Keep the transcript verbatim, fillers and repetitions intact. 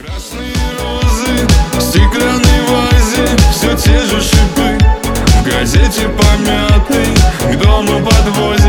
Красные розы в стеклянной вазе, все те же шипы в газете помятой к дому подвозят.